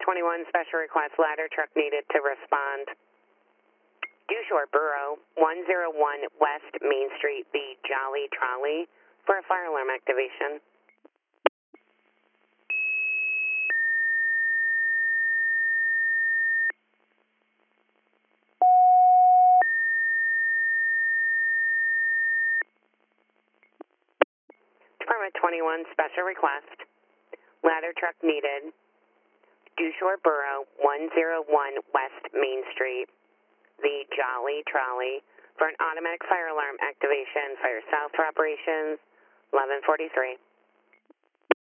Department 21 special request ladder truck needed to respond. Dewshore Borough, 101 West Main Street, the Jolly Trolley, for a fire alarm activation. Department 21 special request. Ladder truck needed. Dewshore Borough, 101 West Main Street, the Jolly Trolley, for an automatic fire alarm activation. Fire south for operations, 1143.